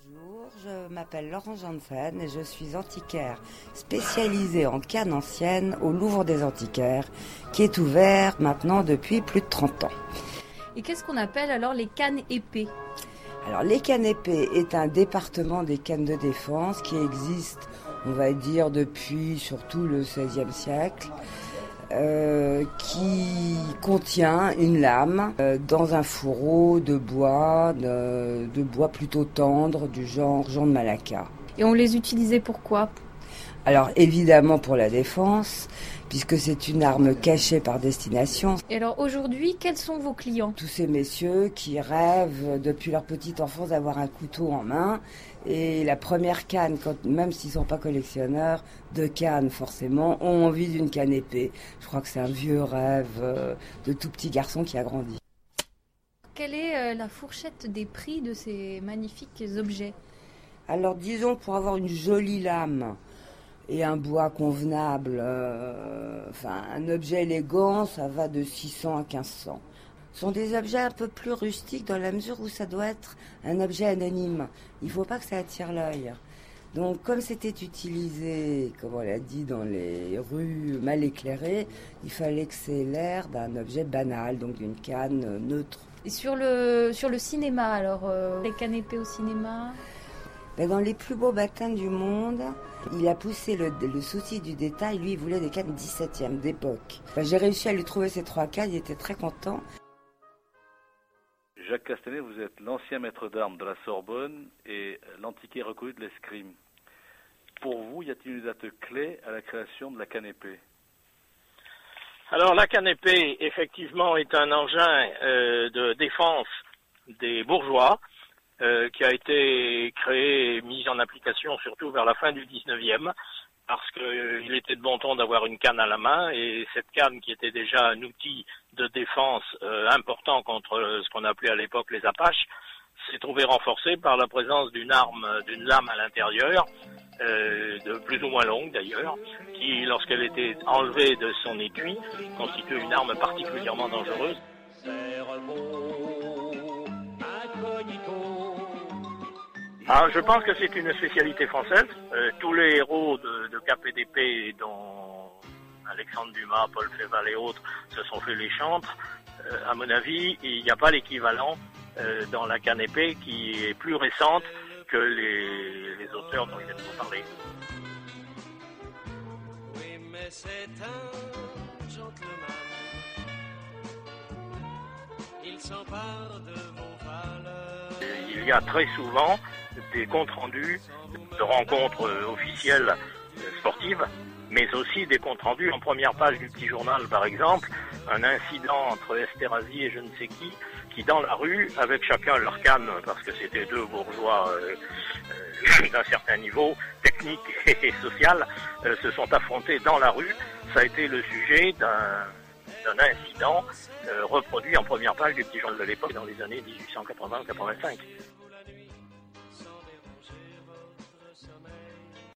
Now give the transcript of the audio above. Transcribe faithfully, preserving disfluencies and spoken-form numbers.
Bonjour, je m'appelle Laurent Janssen et je suis antiquaire spécialisée en cannes anciennes au Louvre des Antiquaires, qui est ouvert maintenant depuis plus de trente ans. Et qu'est-ce qu'on appelle alors les cannes épées ? Alors les cannes épées est un département des cannes de défense qui existe, on va dire, depuis surtout le seizième siècle. Euh, qui contient une lame euh, dans un fourreau de bois, de, de bois plutôt tendre, du genre jonc de Malacca. Et on les utilisait pourquoi ? Alors évidemment pour la défense, puisque c'est une arme cachée par destination. Et alors aujourd'hui, quels sont vos clients ? Tous ces messieurs qui rêvent depuis leur petite enfance d'avoir un couteau en main. Et la première canne, quand, même s'ils ne sont pas collectionneurs de cannes forcément, ont envie d'une canne épée. Je crois que c'est un vieux rêve euh, de tout petit garçon qui a grandi. Quelle est euh, la fourchette des prix de ces magnifiques objets ? Alors disons, pour avoir une jolie lame et un bois convenable, euh, enfin un objet élégant, ça va de six cents à quinze cents. Ce sont des objets un peu plus rustiques dans la mesure où ça doit être un objet anonyme. Il ne faut pas que ça attire l'œil. Donc comme c'était utilisé, comme on l'a dit, dans les rues mal éclairées, il fallait que c'est l'air d'un objet banal, donc d'une canne neutre. Et sur le, sur le cinéma, alors, euh, les cannes épées au cinéma ? Ben dans les plus beaux bâtins du monde, il a poussé le, le souci du détail. Lui, il voulait des cannes dix-septième d'époque. Ben, j'ai réussi à lui trouver ces trois cannes, il était très content. Jacques Castanet, vous êtes l'ancien maître d'armes de la Sorbonne et l'antiquaire reconnu de l'escrime. Pour vous, y a-t-il une date clé à la création de la canne épée ? Alors la canne épée, effectivement, est un engin euh, de défense des bourgeois euh, qui a été créé et mis en application surtout vers la fin du dix-neuvième. Parce qu'il euh, était de bon ton d'avoir une canne à la main, et cette canne qui était déjà un outil de défense euh, important contre euh, ce qu'on appelait à l'époque les Apaches, s'est trouvée renforcée par la présence d'une arme, d'une lame à l'intérieur, euh, de plus ou moins longue d'ailleurs, qui, lorsqu'elle était enlevée de son étui, constitue une arme particulièrement dangereuse. Ah, je pense que c'est une spécialité française. Euh, tous les héros de, de Cap et d'épée, dont Alexandre Dumas, Paul Féval et autres, se sont fait les chantres. Euh, à mon avis, il n'y a pas l'équivalent euh, dans la canne épée qui est plus récente que les, les auteurs dont il vient de vous parler. Oui, mais c'est un gentleman. Il s'empare de vos valeurs. Il y a très souvent des comptes rendus de rencontres officielles sportives, mais aussi des comptes rendus en première page du petit journal, par exemple, un incident entre Esterhazy et je ne sais qui, qui dans la rue, avec chacun leur canne, parce que c'était deux bourgeois euh, euh, d'un certain niveau technique et social, euh, se sont affrontés dans la rue. Ça a été le sujet d'un, d'un incident euh, reproduit en première page du petit journal de l'époque dans les années dix-huit cent quatre-vingts quatre-vingt-cinq.